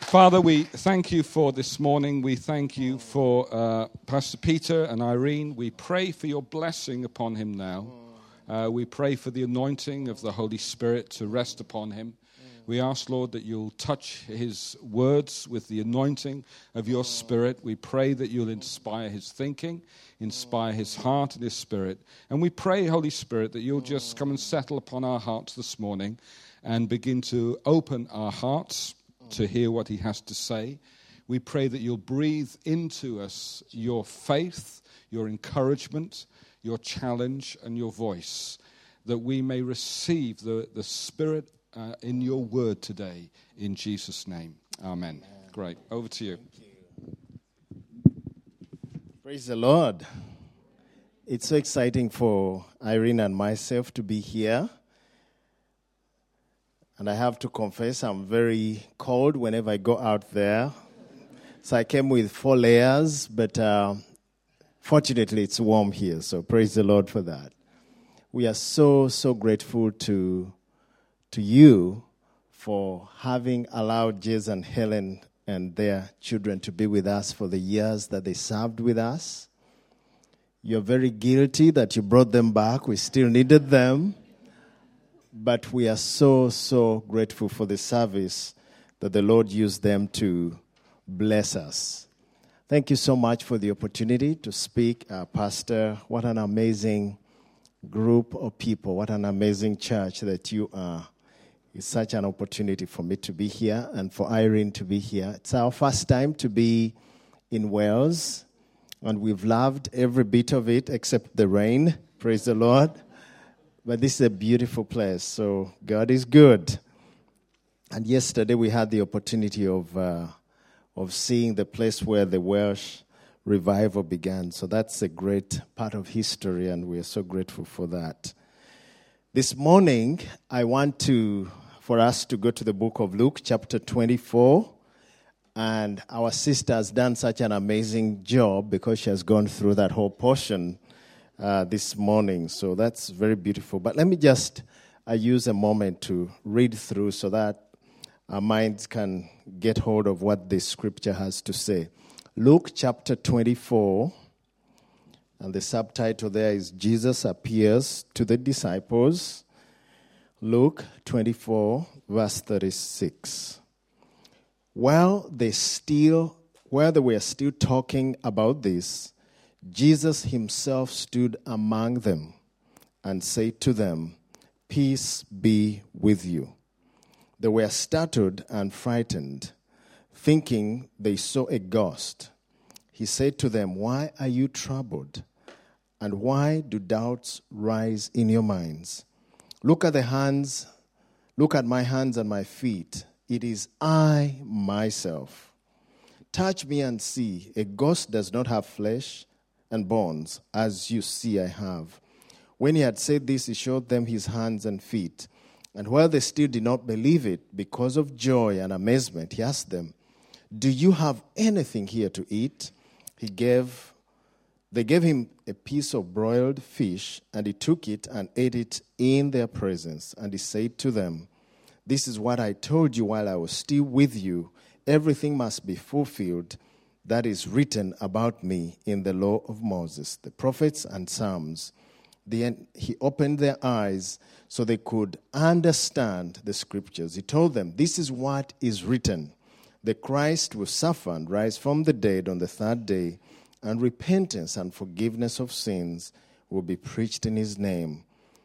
Father, we thank you for this morning. We thank you for Pastor Peter and Irene. We pray for your blessing upon him now. We pray for the anointing of the Holy Spirit to rest upon him. We ask, Lord, that you'll touch his words with the anointing of your Spirit. We pray that you'll inspire his thinking, inspire his heart and his spirit. And we pray, Holy Spirit, that you'll just come and settle upon our hearts this morning and begin to open our hearts to hear what he has to say. We pray that you'll breathe into us your faith, your encouragement, your challenge, and your voice, that we may receive the Spirit in your word today, in Jesus' name. Amen. Great. Over to you. Praise the Lord. It's so exciting for Irene and myself to be here. And I have to confess, I'm very cold whenever I go out there. So I came with 4 layers, but fortunately it's warm here. So praise the Lord for that. We are so grateful to you for having allowed Jez and Helen and their children to be with us for the years that they served with us. You're very guilty that you brought them back. We still needed them. But we are so grateful for the service that the Lord used them to bless us. Thank you so much for the opportunity to speak, Pastor. What an amazing group of people. What an amazing church that you are. It's such an opportunity for me to be here and for Irene to be here. It's our first time to be in Wales, and we've loved every bit of it except the rain. Praise the Lord. But this is a beautiful place, so God is good. And yesterday we had the opportunity of seeing the place where the Welsh revival began. So that's a great part of history, and we are so grateful for that. This morning, I want for us to go to the book of Luke, chapter 24. And our sister has done such an amazing job because she has gone through that whole portion this morning. So that's very beautiful. But let me just use a moment to read through so that our minds can get hold of what this scripture has to say. Luke chapter 24, and the subtitle there is Jesus Appears to the Disciples. Luke 24, verse 36. While they were still talking about this, Jesus himself stood among them and said to them, "Peace be with you." They were startled and frightened, thinking they saw a ghost. He said to them, "Why are you troubled? And why do doubts rise in your minds? Look at my hands and my feet. It is I myself. Touch me and see. A ghost does not have flesh and bones, as you see I have." When he had said this, he showed them his hands and feet. And while they still did not believe it, because of joy and amazement, he asked them, "Do you have anything here to eat?" They gave him a piece of broiled fish, and he took it and ate it in their presence. And he said to them, "This is what I told you while I was still with you. Everything must be fulfilled that is written about me in the law of Moses, the prophets and Psalms." Then he opened their eyes so they could understand the scriptures. He told them, "This is what is written. The Christ will suffer and rise from the dead on the 3rd day, and repentance and forgiveness of sins will be preached in his name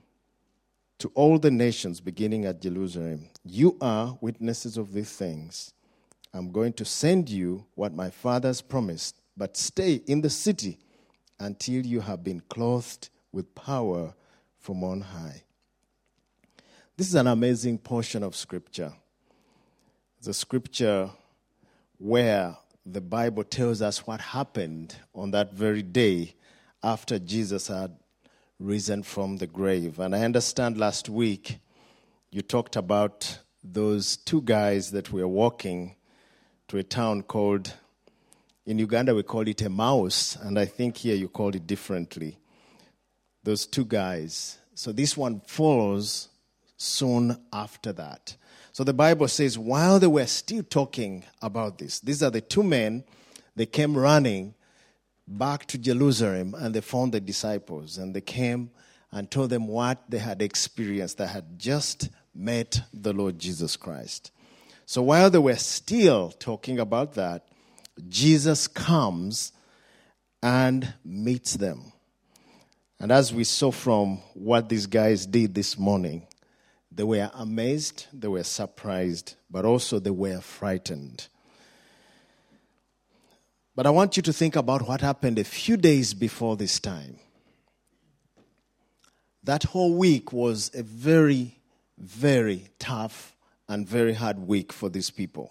to all the nations, beginning at Jerusalem. You are witnesses of these things. I'm going to send you what my Father has promised, but stay in the city until you have been clothed with power from on high." This is an amazing portion of Scripture. It's a scripture where the Bible tells us what happened on that very day after Jesus had risen from the grave. And I understand last week you talked about those 2 guys that were walking to a town called, in Uganda we call it Emmaus, and I think here you call it differently. Those 2 guys. So this one follows soon after that. So the Bible says, while they were still talking about this, these are the two men, they came running back to Jerusalem and they found the disciples. And they came and told them what they had experienced. They had just met the Lord Jesus Christ. So while they were still talking about that, Jesus comes and meets them. And as we saw from what these guys did this morning, they were amazed, they were surprised, but also they were frightened. But I want you to think about what happened a few days before this time. That whole week was a very, very tough and very hard week for these people.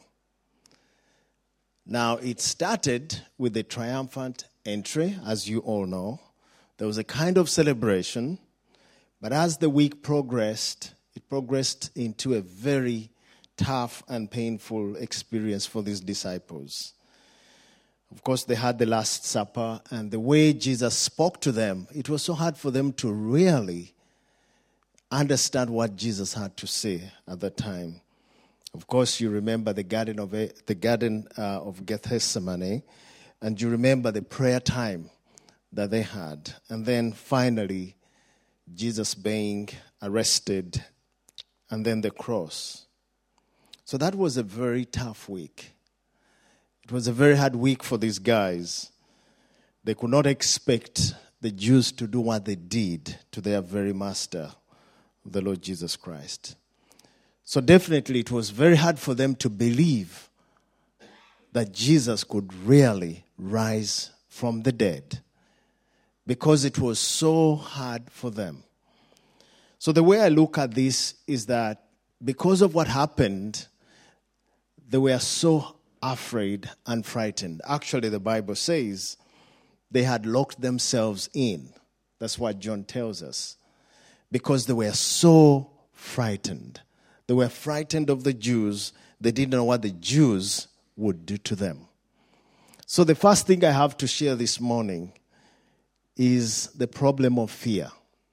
Now, it started with the triumphant entry, as you all know. There was a kind of celebration, but as the week progressed, it progressed into a very tough and painful experience for these disciples. Of course, they had the Last Supper, and the way Jesus spoke to them, it was so hard for them to really understand what Jesus had to say at that time. Of course, you remember the Garden of Gethsemane, and you remember the prayer time that they had. And then finally, Jesus being arrested, and then the cross. So that was a very tough week. It was a very hard week for these guys. They could not expect the Jews to do what they did to their very master, the Lord Jesus Christ. So definitely it was very hard for them to believe that Jesus could really rise from the dead, because it was so hard for them. So the way I look at this is that because of what happened, they were so afraid and frightened. Actually, the Bible says they had locked themselves in. That's what John tells us. Because they were so frightened. They were frightened of the Jews. They didn't know what the Jews would do to them. So the first thing I have to share this morning is the problem of fear.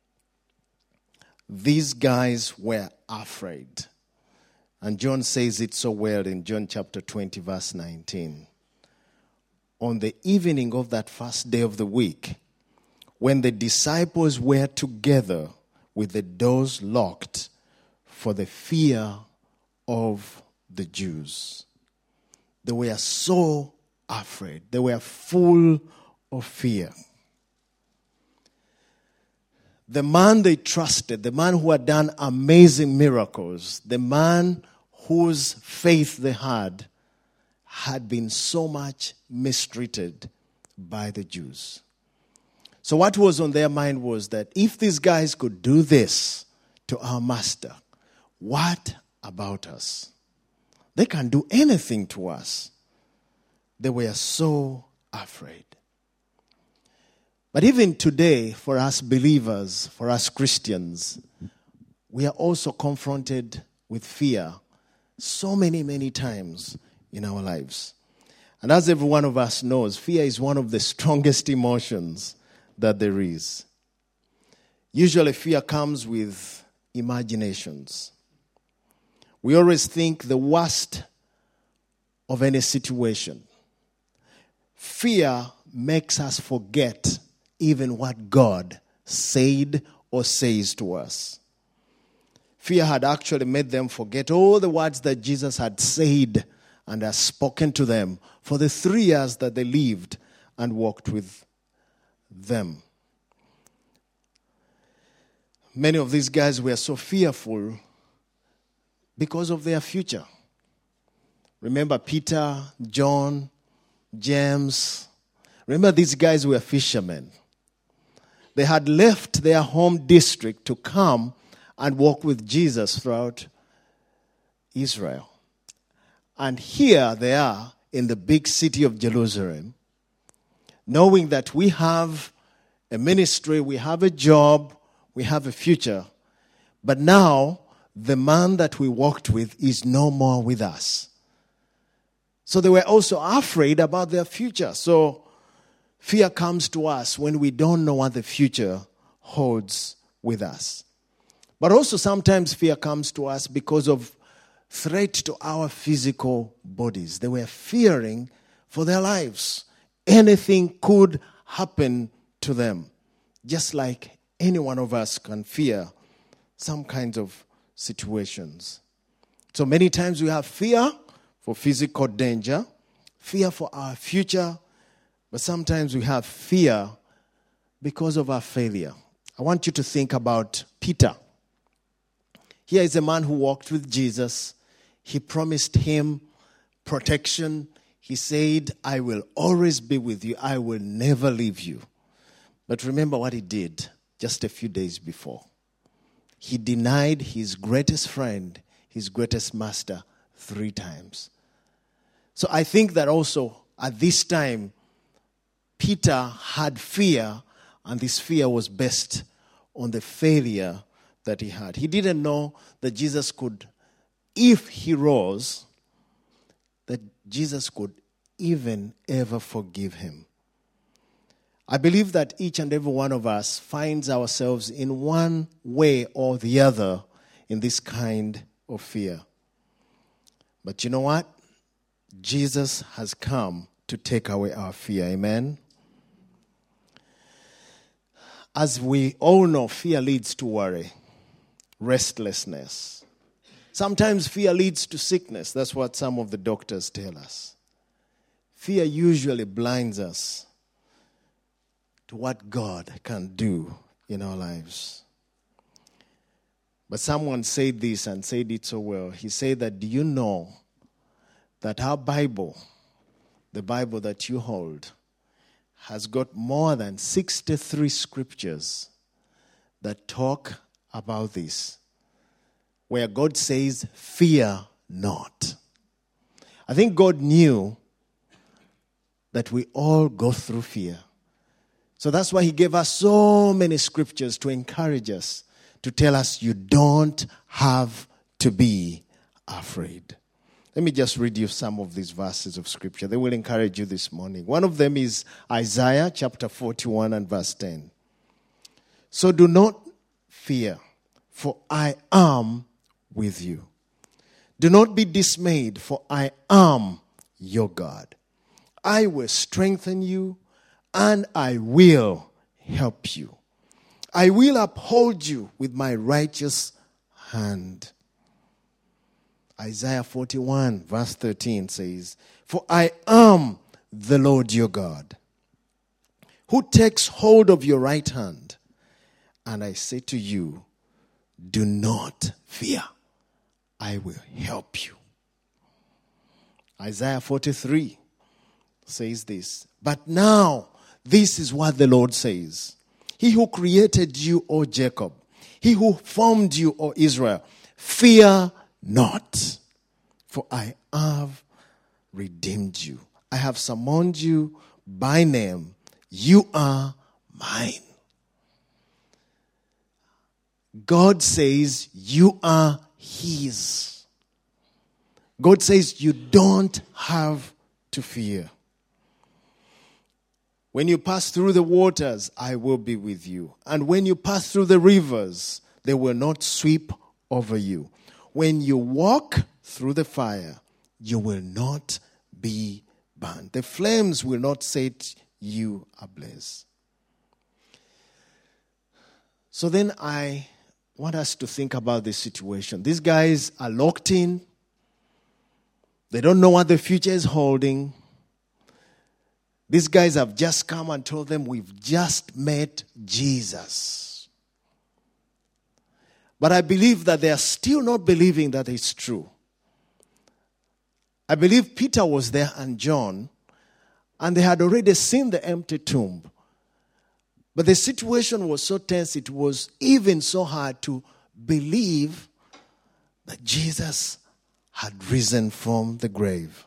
These guys were afraid. And John says it so well in John chapter 20, verse 19. On the evening of that first day of the week, when the disciples were together with the doors locked for the fear of the Jews, they were so afraid. They were full of fear. The man they trusted, the man who had done amazing miracles, the man whose faith they had been so much mistreated by the Jews. So what was on their mind was that if these guys could do this to our master, what about us? They can do anything to us. They were so afraid. But even today, for us believers, for us Christians, we are also confronted with fear so many, many times in our lives. And as every one of us knows, fear is one of the strongest emotions that there is. Usually fear comes with imaginations. We always think the worst of any situation. Fear makes us forget even what God said or says to us. Fear had actually made them forget all the words that Jesus had said and has spoken to them for the 3 years that they lived and walked with them. Many of these guys were so fearful because of their future. Remember Peter, John, James. Remember these guys were fishermen. They had left their home district to come and walk with Jesus throughout Israel. And here they are in the big city of Jerusalem, knowing that we have a ministry, we have a job, we have a future. But now, the man that we walked with is no more with us. So they were also afraid about their future. So fear comes to us when we don't know what the future holds with us. But also sometimes fear comes to us because of threat to our physical bodies. They were fearing for their lives. Anything could happen to them, just like any one of us can fear some kinds of situations. So many times we have fear for physical danger, fear for our future, but sometimes we have fear because of our failure. I want you to think about Peter. Here is a man who walked with Jesus. He promised him protection. He said, I will always be with you. I will never leave you. But remember what he did just a few days before. He denied his greatest friend, his greatest master, 3 times. So I think that also at this time, Peter had fear, and this fear was based on the failure that he had. He didn't know that Jesus could, if he rose, that Jesus could even ever forgive him. I believe that each and every one of us finds ourselves in one way or the other in this kind of fear. But you know what? Jesus has come to take away our fear. Amen? As we all know, fear leads to worry, restlessness. Sometimes fear leads to sickness. That's what some of the doctors tell us. Fear usually blinds us to what God can do in our lives. But someone said this and said it so well. He said that, do you know that our Bible, the Bible that you hold, has got more than 63 scriptures that talk about this, where God says, fear not. I think God knew that we all go through fear. So that's why he gave us so many scriptures to encourage us, to tell us you don't have to be afraid. Let me just read you some of these verses of scripture. They will encourage you this morning. One of them is Isaiah chapter 41 and verse 10. So do not fear, for I am with you. Do not be dismayed, for I am your God. I will strengthen you, and I will help you. I will uphold you with my righteous hand. Isaiah 41 verse 13 says, for I am the Lord your God, who takes hold of your right hand. And I say to you, do not fear. I will help you. Isaiah 43 says this, but now this is what the Lord says. He who created you, O Jacob, he who formed you, O Israel, fear not, for I have redeemed you. I have summoned you by name. You are mine. God says you are his. God says you don't have to fear. When you pass through the waters, I will be with you. And when you pass through the rivers, they will not sweep over you. When you walk through the fire, you will not be burned. The flames will not set you ablaze. So then I want us to think about this situation. These guys are locked in. They don't know what the future is holding. These guys have just come and told them, we've just met Jesus. But I believe that they are still not believing that it's true. I believe Peter was there and John, and they had already seen the empty tomb. But the situation was so tense, it was even so hard to believe that Jesus had risen from the grave.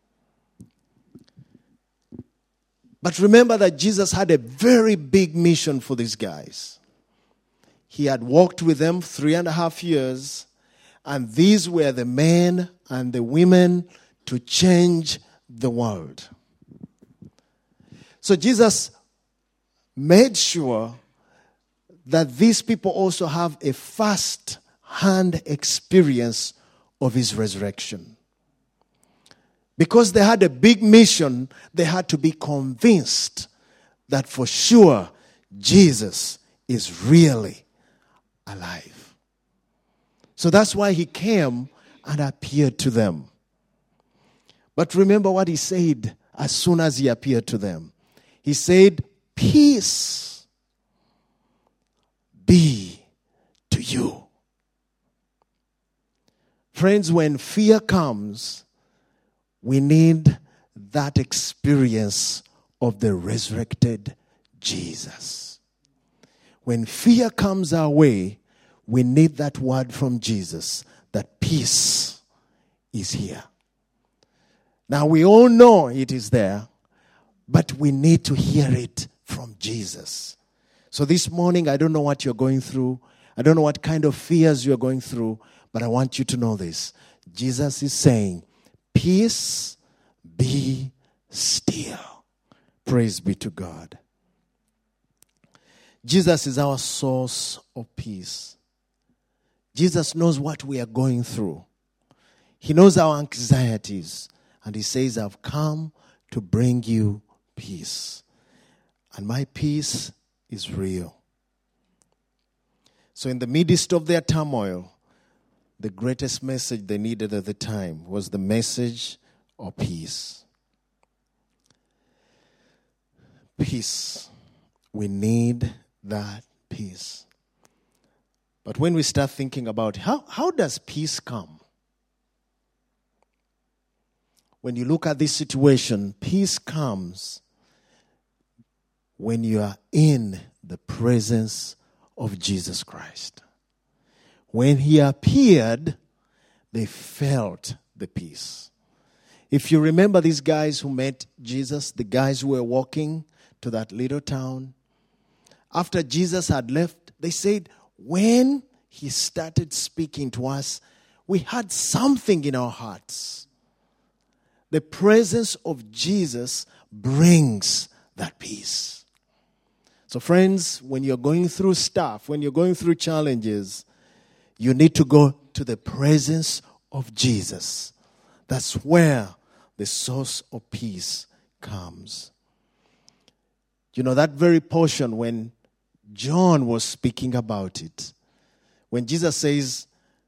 But remember that Jesus had a very big mission for these guys. He had walked with them 3.5 years, and these were the men and the women to change the world. So Jesus made sure that these people also have a first-hand experience of his resurrection. Because they had a big mission, they had to be convinced that for sure Jesus is really alive. So that's why he came and appeared to them. But remember what he said as soon as he appeared to them. He said, "Peace be to you." Friends, when fear comes, we need that experience of the resurrected Jesus. When fear comes our way, we need that word from Jesus, that peace is here. Now we all know it is there, but we need to hear it from Jesus. So this morning, I don't know what you're going through. I don't know what kind of fears you're going through, but I want you to know this. Jesus is saying, "Peace be still." Praise be to God. Jesus is our source of peace. Jesus knows what we are going through. He knows our anxieties. And he says, "I've come to bring you peace. And my peace is real." So in the midst of their turmoil, the greatest message they needed at the time was the message of peace. Peace. We need that peace. But when we start thinking about how does peace come? When you look at this situation, peace comes when you are in the presence of Jesus Christ. When he appeared, they felt the peace. If you remember these guys who met Jesus, the guys who were walking to that little town, after Jesus had left, they said, when he started speaking to us, we had something in our hearts. The presence of Jesus brings that peace. So friends, when you're going through stuff, when you're going through challenges, you need to go to the presence of Jesus. That's where the source of peace comes. You know, that very portion when John was speaking about it, when Jesus says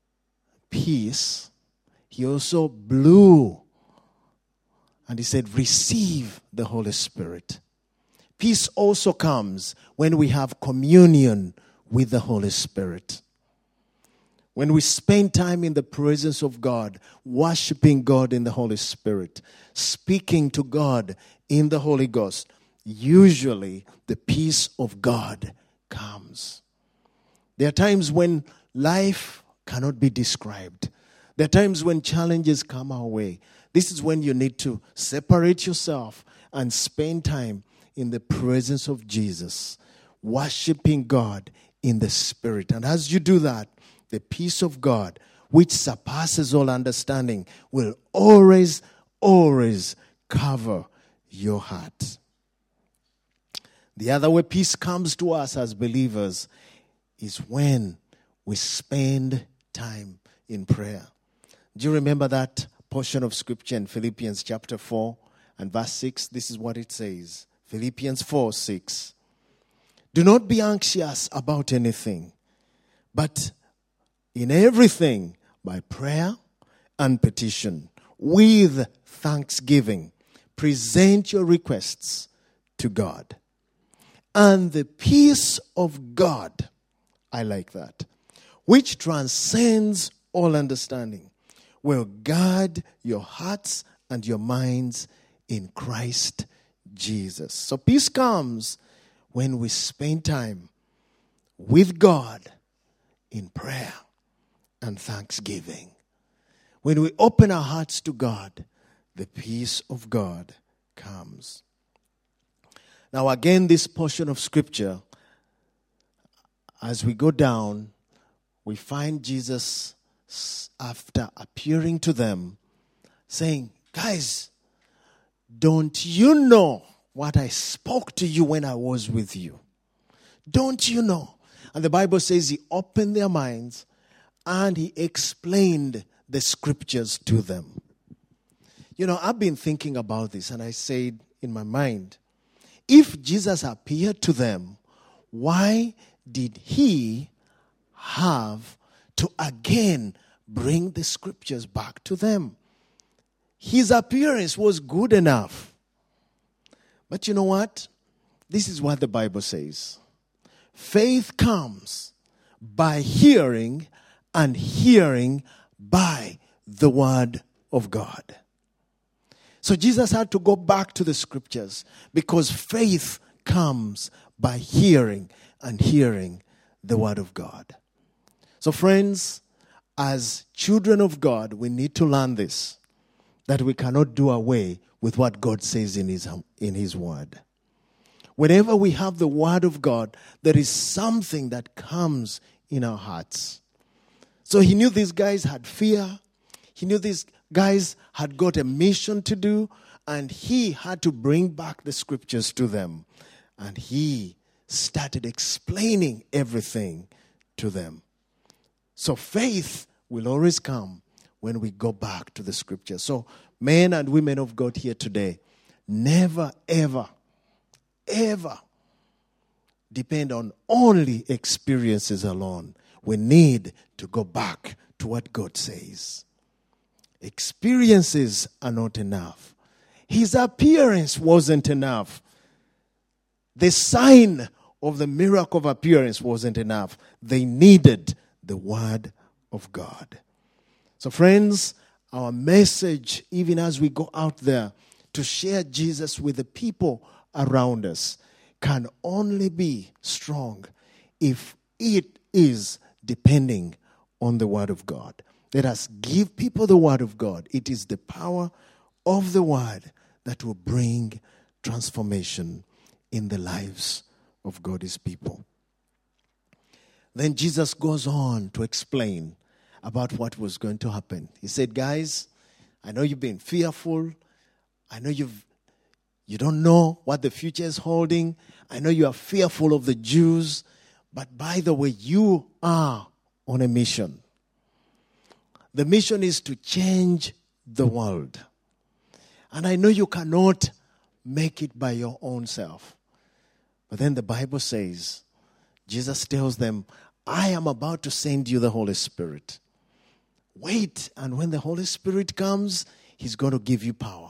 peace, he also blew and he said, "Receive the Holy Spirit." Peace also comes when we have communion with the Holy Spirit. When we spend time in the presence of God, worshiping God in the Holy Spirit, speaking to God in the Holy Ghost, usually the peace of God comes. There are times when life cannot be described. There are times when challenges come our way. This is when you need to separate yourself and spend time in the presence of Jesus, worshiping God in the Spirit. And as you do that, the peace of God, which surpasses all understanding, will always, always cover your heart. The other way peace comes to us as believers is when we spend time in prayer. Do you remember that portion of scripture in Philippians chapter 4 and verse 6? This is what it says. Philippians 4:6. "Do not be anxious about anything, but in everything by prayer and petition, with thanksgiving, present your requests to God. And the peace of God," I like that, "which transcends all understanding, will guard your hearts and your minds in Christ Jesus." So peace comes when we spend time with God in prayer and thanksgiving. When we open our hearts to God, the peace of God comes. Now again, this portion of scripture, as we go down, we find Jesus, after appearing to them, saying, "Guys, don't you know what I spoke to you when I was with you? Don't you know?" And the Bible says he opened their minds and he explained the scriptures to them. You know, I've been thinking about this, and I said in my mind, if Jesus appeared to them, why did he have to again bring the scriptures back to them? His appearance was good enough. But you know what? This is what the Bible says. Faith comes by hearing, and hearing by the word of God. So Jesus had to go back to the scriptures because faith comes by hearing, and hearing the word of God. So friends, as children of God, we need to learn this, that we cannot do away with what God says in His word. Whenever we have the word of God, there is something that comes in our hearts. So he knew these guys had fear. He knew these guys had got a mission to do, and he had to bring back the scriptures to them. And he started explaining everything to them. So faith will always come when we go back to the scriptures. So men and women of God here today, never, ever, ever depend on only experiences alone. We need to go back to what God says. Experiences are not enough. His appearance wasn't enough. The sign of the miracle of appearance wasn't enough. They needed the word of God. So friends, our message, even as we go out there to share Jesus with the people around us, can only be strong if it is depending on the word of God. Let us give people the word of God. It is the power of the word that will bring transformation in the lives of God's people. Then Jesus goes on to explain about what was going to happen. He said, guys, I know you've been fearful. I know you don't know what the future is holding. I know you are fearful of the Jews. But by the way, you are on a mission. The mission is to change the world. And I know you cannot make it by your own self. But then the Bible says, Jesus tells them, I am about to send you the Holy Spirit. Wait, and when the Holy Spirit comes, He's going to give you power.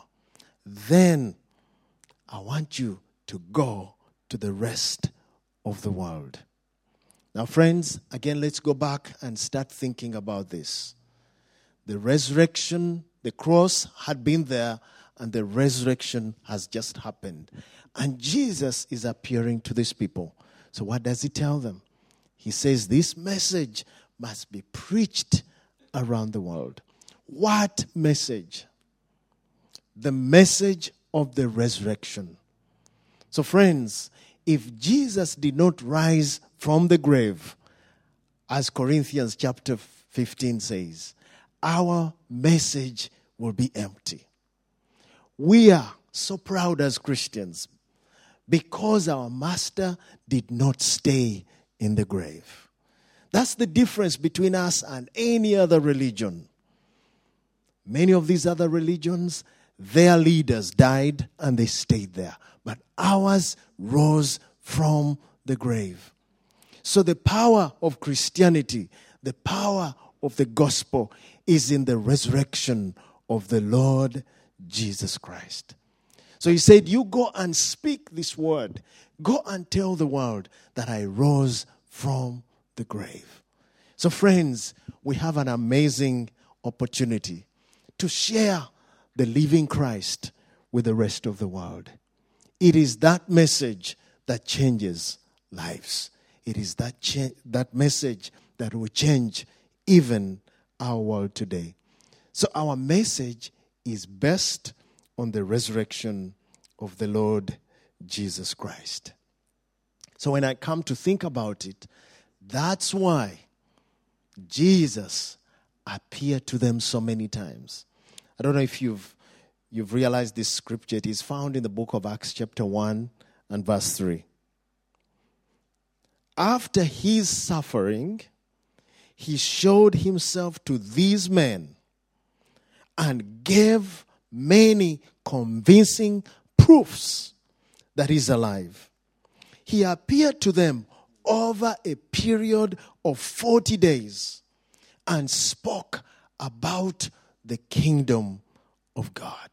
Then I want you to go to the rest of the world. Now, friends, again, let's go back and start thinking about this. The resurrection, the cross had been there, and the resurrection has just happened. And Jesus is appearing to these people. So what does He tell them? He says this message must be preached around the world. What message? The message of the resurrection. So friends, if Jesus did not rise from the grave, as Corinthians chapter 15 says, our message will be empty. We are so proud as Christians because our Master did not stay in the grave. That's the difference between us and any other religion. Many of these other religions, their leaders died and they stayed there. But ours rose from the grave. So the power of Christianity, the power of the gospel is in the resurrection of the Lord Jesus Christ. So He said, you go and speak this word. Go and tell the world that I rose from the grave. So friends, we have an amazing opportunity to share the living Christ with the rest of the world. It is that message that changes lives. It is that message that will change even our world today. So our message is based on the resurrection of the Lord Jesus Christ. So when I come to think about it, that's why Jesus appeared to them so many times. I don't know if you've realized this scripture. It is found in the book of Acts chapter 1 and verse 3. After His suffering, He showed Himself to these men and gave many convincing proofs that he's alive. He appeared to them over a period of 40 days and spoke about the kingdom of God.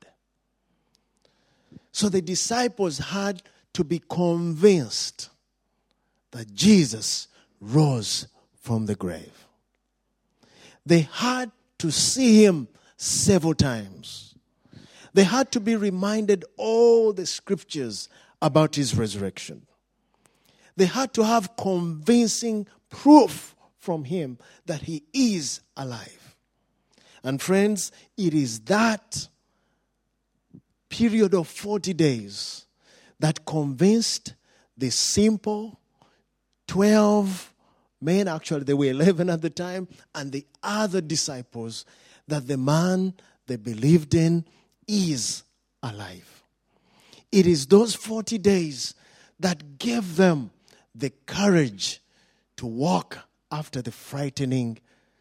So the disciples had to be convinced that Jesus rose from the grave. They had to see him several times. They had to be reminded all the scriptures about his resurrection. They had to have convincing proof from him that he is alive. And friends, it is that period of 40 days that convinced the simple 12 men, actually there were 11 at the time, and the other disciples, that the man they believed in is alive. It is those 40 days that gave them the courage to walk after the frightening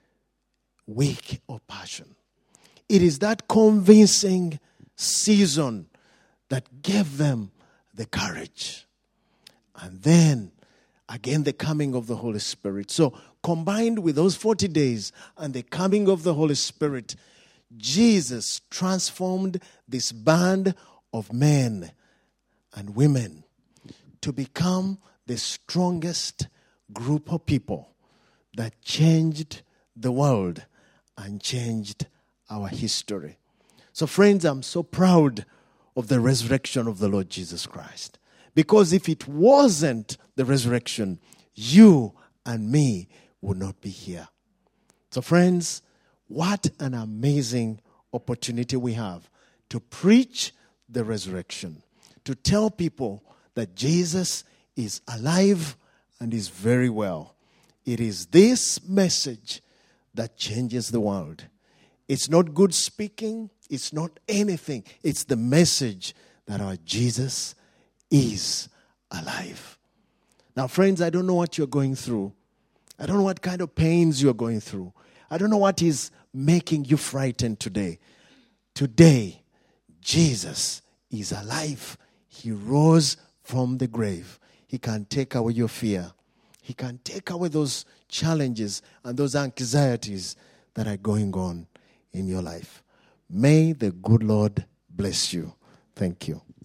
week of passion. It is that convincing season that gave them the courage. And then, again, the coming of the Holy Spirit. So, combined with those 40 days and the coming of the Holy Spirit, Jesus transformed this band of men and women to become the strongest group of people that changed the world and changed our history. So friends, I'm so proud of the resurrection of the Lord Jesus Christ. Because if it wasn't the resurrection, you and me would not be here. So friends, what an amazing opportunity we have to preach the resurrection, to tell people that Jesus is alive and is very well. It is this message that changes the world. It's not good speaking. It's not anything. It's the message that our Jesus is alive. Now, friends, I don't know what you're going through. I don't know what kind of pains you're going through. I don't know what is making you frightened today. Today, Jesus is alive. He rose from the grave. He can take away your fear. He can take away those challenges and those anxieties that are going on in your life. May the good Lord bless you. Thank you.